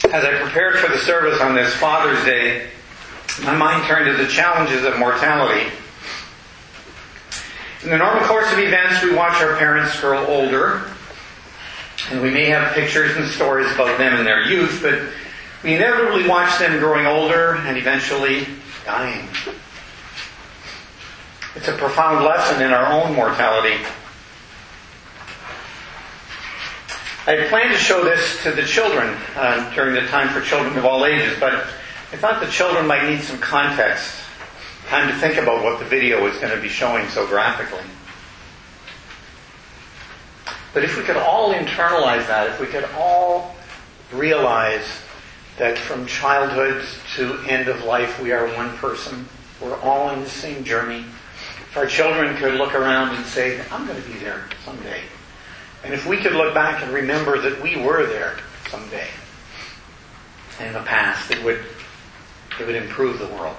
As I prepared for the service on this Father's Day, my mind turned to the challenges of mortality. In the normal course of events, we watch our parents grow older, and we may have pictures and stories about them in their youth, but we inevitably watch them growing older and eventually dying. It's a profound lesson in our own mortality. I had planned to show this to the children during the time for children of all ages, but I thought the children might need some context, time to think about what the video is going to be showing so graphically. But if we could all internalize that, if we could all realize that from childhood to end of life we are one person, we're all in the same journey. If our children could look around and say, I'm going to be there someday. And if we could look back and remember that we were there someday in the past, it would improve the world.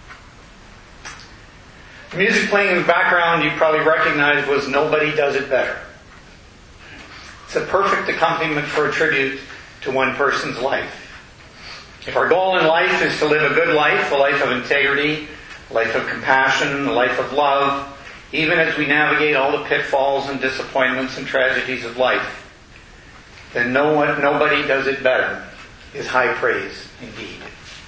The music playing in the background you probably recognize was Nobody Does It Better. It's a perfect accompaniment for a tribute to one person's life. If our goal in life is to live a good life, a life of integrity, a life of compassion, a life of love, even as we navigate all the pitfalls and disappointments and tragedies of life, then Nobody Does It Better is high praise indeed.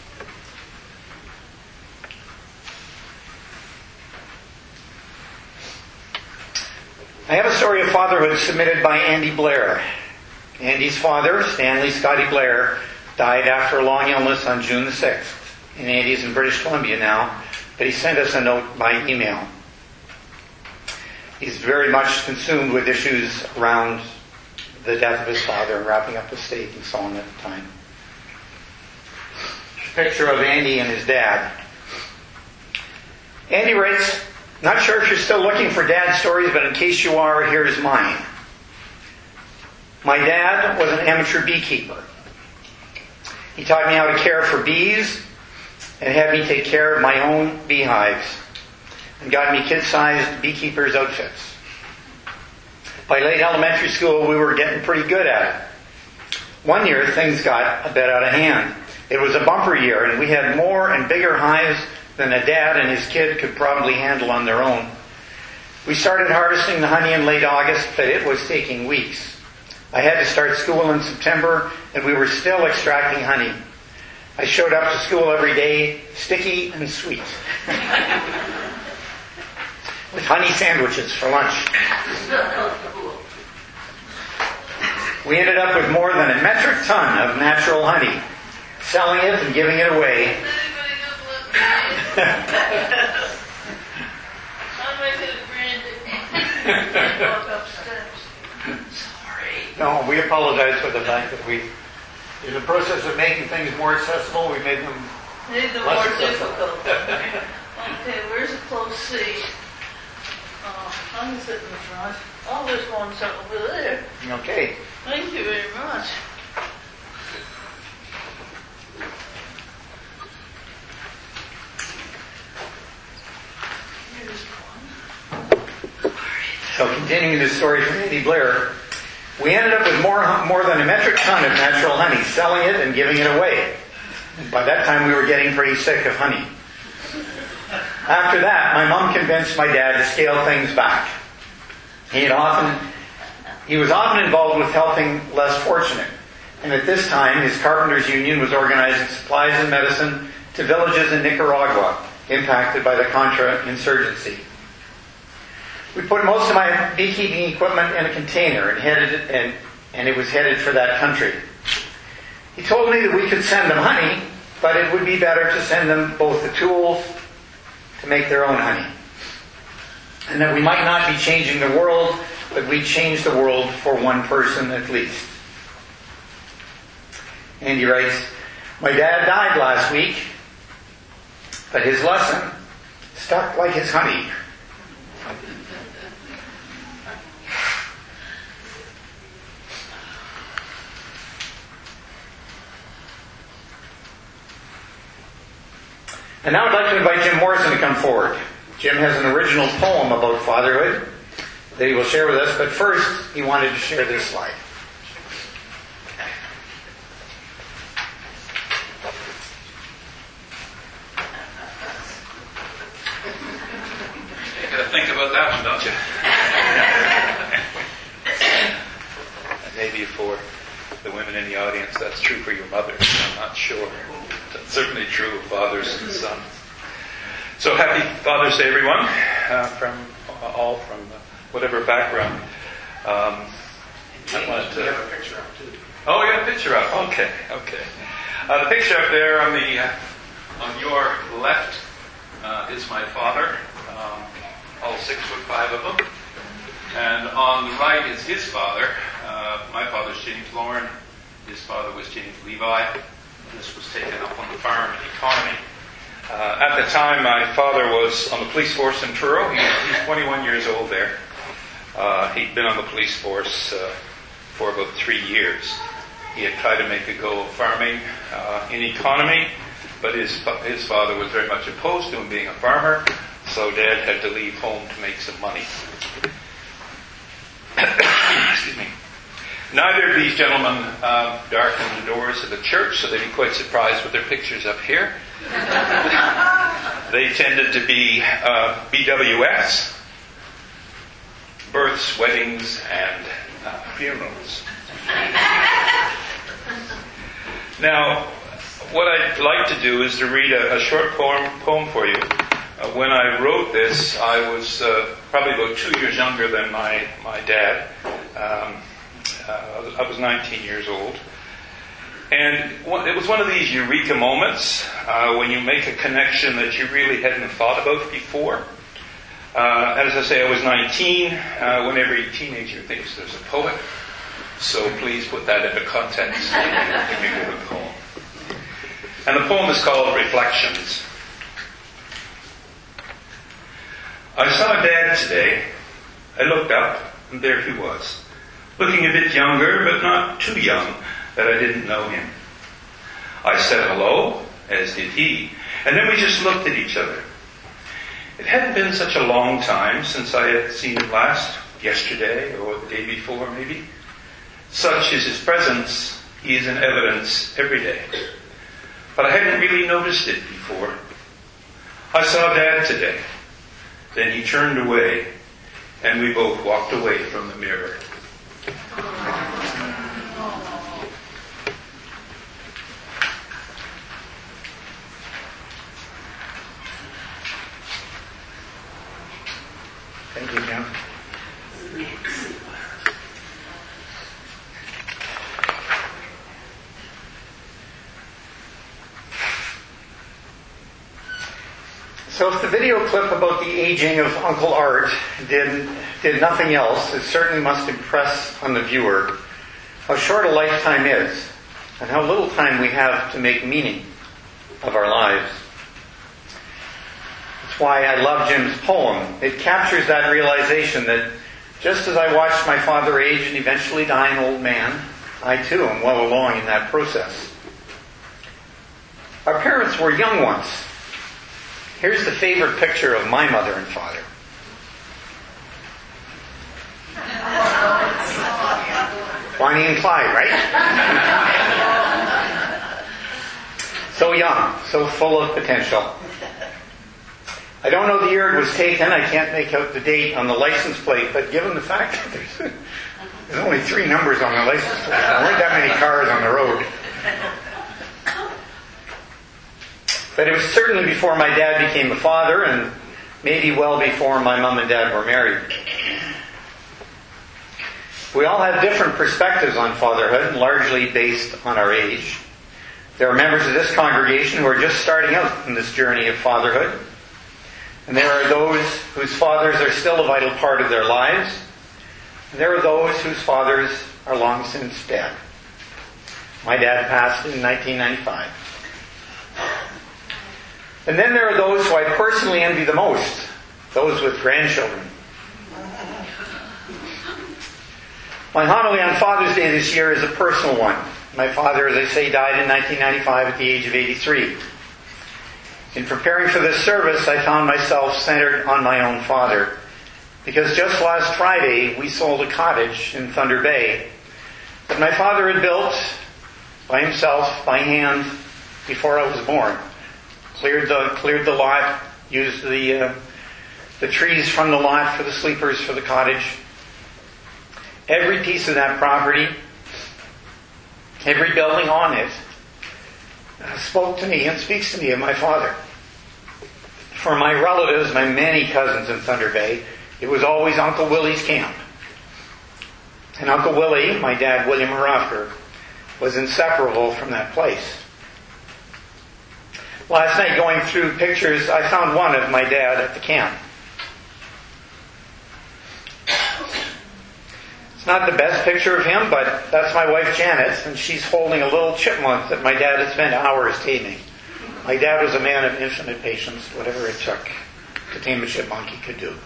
I have a story of fatherhood submitted by Andy Blair. Andy's father, Stanley Scotty Blair, died after a long illness on June the 6th. And Andy's in British Columbia now, but he sent us a note by email. He's very much consumed with issues around the death of his father and wrapping up the estate and so on at the time. Picture of Andy and his dad. Andy writes, not sure if you're still looking for dad stories, but in case you are, here's mine. My dad was an amateur beekeeper. He taught me how to care for bees and had me take care of my own beehives and got me kid-sized beekeeper's outfits. By late elementary school, we were getting pretty good at it. One year, things got a bit out of hand. It was a bumper year, and we had more and bigger hives than a dad and his kid could probably handle on their own. We started harvesting the honey in late August, but it was taking weeks. I had to start school in September, and we were still extracting honey. I showed up to school every day, sticky and sweet. With honey sandwiches for lunch. We ended up with more than a metric ton of natural honey, selling it and giving it away. Sorry. No, we apologize for the fact that we, in the process of making things more accessible, we made them more difficult. Okay, where's the close seat? I'm sitting in the front. Oh, there's one sitting over there. Okay. Thank you very much. Here's one. So continuing the story from Andy Blair, we ended up with more than a metric ton of natural honey, selling it and giving it away. By that time we were getting pretty sick of honey. After that, my mom convinced my dad to scale things back. He was often involved with helping less fortunate. And at this time, his Carpenters Union was organizing supplies and medicine to villages in Nicaragua impacted by the Contra insurgency. We put most of my beekeeping equipment in a container and it was headed for that country. He told me that we could send them honey, but it would be better to send them both the tools to make their own honey. And that we might not be changing the world, but we change the world for one person at least. And he writes, my dad died last week, but his lesson stuck like his honey. And now I'd like to invite Jim Morrison to come forward. Jim has an original poem about fatherhood that he will share with us, but first he wanted to share this slide. think about that one, don't you? Maybe for the women in the audience, that's true for your mothers. I'm not sure. That's certainly true of fathers and sons. So happy Father's Day, everyone, from whatever background. I wanted to. We have a picture up too. Oh, we got a picture up. Okay. The picture up there on your left is my father, all 6'5" of them, and on the right is his father. My father's James Lauren. His father was James Levi. This was taken up on the farm in Economy. At the time, my father was on the police force in Truro. He's 21 years old there. He'd been on the police force for about 3 years. He had tried to make a go of farming in Economy, but his father was very much opposed to him being a farmer, so Dad had to leave home to make some money. Excuse me. Neither of these gentlemen darkened the doors of the church, so they'd be quite surprised with their pictures up here. They tended to be BWFs, births, weddings, and funerals. Now, what I'd like to do is to read a short poem for you. When I wrote this, I was probably about 2 years younger than my dad. I was 19 years old. And it was one of these eureka moments when you make a connection that you really hadn't thought about before. As I say, I was 19 when every teenager thinks there's a poet. So please put that into context when you give a poem. And the poem is called Reflections. I saw Dad today. I looked up, and there he was, looking a bit younger, but not too young that I didn't know him. I said hello, as did he, and then we just looked at each other. It hadn't been such a long time since I had seen him last, yesterday or the day before maybe. Such is his presence, he is in evidence every day. But I hadn't really noticed it before. I saw Dad today. Then he turned away, and we both walked away from the mirror. Thank you, Jim. So if the video clip about the aging of Uncle Art did nothing else, it certainly must impress on the viewer how short a lifetime is and how little time we have to make meaning of our lives. That's why I love Jim's poem. It captures that realization that just as I watched my father age and eventually die an old man, I too am well along in that process. Our parents were young once. Here's the favorite picture of my mother and father. Bonnie and Clyde, right? So young, so full of potential. I don't know the year it was taken. I can't make out the date on the license plate, but given the fact that there's only 3 numbers on the license plate, there weren't that many cars on the road. But it was certainly before my dad became a father, and maybe well before my mom and dad were married. We all have different perspectives on fatherhood, largely based on our age. There are members of this congregation who are just starting out in this journey of fatherhood. And there are those whose fathers are still a vital part of their lives. And there are those whose fathers are long since dead. My dad passed in 1995. And then there are those who I personally envy the most, those with grandchildren. My homily on Father's Day this year is a personal one. My father, as I say, died in 1995 at the age of 83. In preparing for this service, I found myself centered on my own father, because just last Friday we sold a cottage in Thunder Bay that my father had built by himself, by hand, before I was born. Cleared the lot, used the the trees from the lot for the sleepers for the cottage. Every piece of that property, every building on it, spoke to me and speaks to me of my father. For my relatives, my many cousins in Thunder Bay, it was always Uncle Willie's camp. And Uncle Willie, my dad, William Harofker, was inseparable from that place. Last night, going through pictures, I found one of my dad at the camp. It's not the best picture of him, but that's my wife Janet, and she's holding a little chipmunk that my dad had spent hours taming. My dad was a man of infinite patience. Whatever it took to tame a chipmunk, he could do.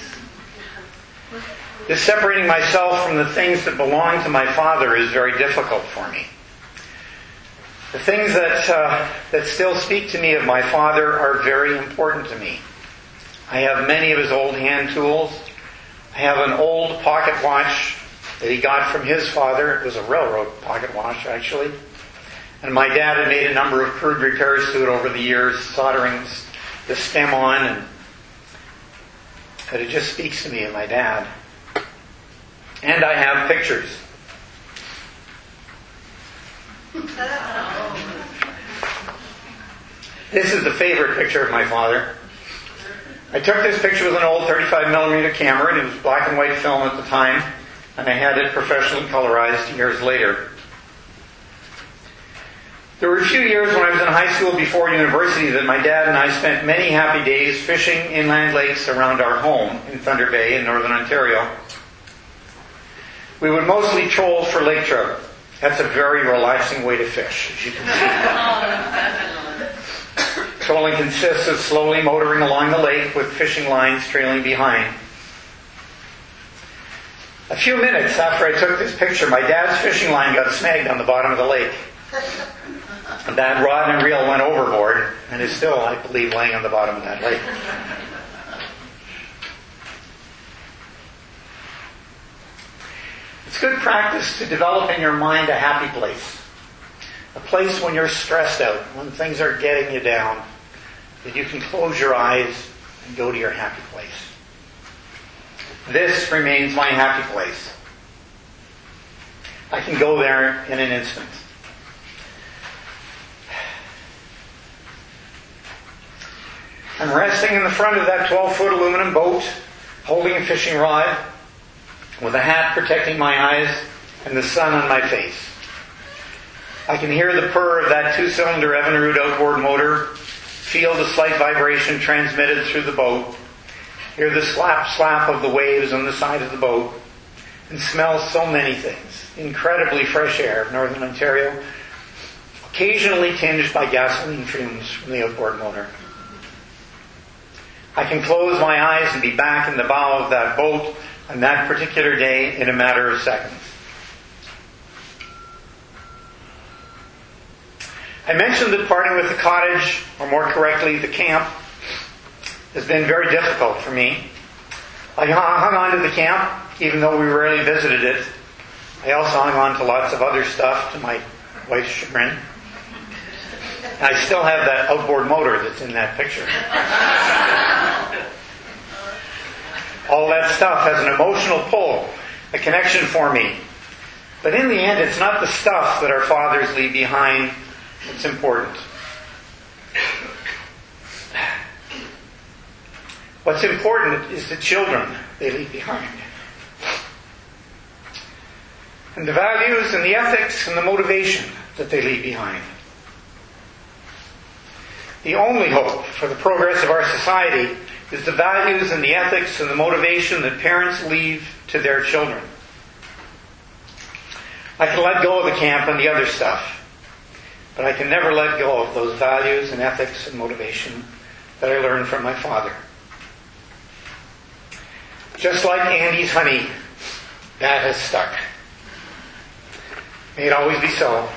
This separating myself from the things that belong to my father is very difficult for me. The things that still speak to me of my father are very important to me. I have many of his old hand tools. I have an old pocket watch that he got from his father. It was a railroad pocket watch, actually. And my dad had made a number of crude repairs to it over the years, soldering the stem on. But it just speaks to me of my dad. And I have pictures. This is the favorite picture of my father. I took this picture with an old 35mm camera, and it was black and white film at the time, and I had it professionally colorized years later. There were a few years when I was in high school before university that my dad and I spent many happy days fishing inland lakes around our home in Thunder Bay in northern Ontario. We would mostly troll for lake trout. That's a very relaxing way to fish, as you can see. Trolling consists of slowly motoring along the lake with fishing lines trailing behind. A few minutes after I took this picture, my dad's fishing line got snagged on the bottom of the lake. That rod and reel went overboard and is still, I believe, laying on the bottom of that lake. It's good practice to develop in your mind a happy place. A place when you're stressed out, when things are getting you down, that you can close your eyes and go to your happy place. This remains my happy place. I can go there in an instant. I'm resting in the front of that 12-foot aluminum boat, holding a fishing rod, with a hat protecting my eyes and the sun on my face. I can hear the purr of that 2-cylinder Evinrude outboard motor, feel the slight vibration transmitted through the boat, hear the slap of the waves on the side of the boat, and smell so many things. Incredibly fresh air of northern Ontario, occasionally tinged by gasoline fumes from the outboard motor. I can close my eyes and be back in the bow of that boat on that particular day in a matter of seconds. I mentioned that parting with the cottage, or more correctly, the camp, has been very difficult for me. I hung on to the camp, even though we rarely visited it. I also hung on to lots of other stuff, to my wife's chagrin. I still have that outboard motor that's in that picture. All that stuff has an emotional pull, a connection for me. But in the end, it's not the stuff that our fathers leave behind that's important. What's important is the children they leave behind. And the values and the ethics and the motivation that they leave behind. The only hope for the progress of our society is the values and the ethics and the motivation that parents leave to their children. I can let go of the camp and the other stuff, but I can never let go of those values and ethics and motivation that I learned from my father. Just like Andy's honey, that has stuck. May it always be so.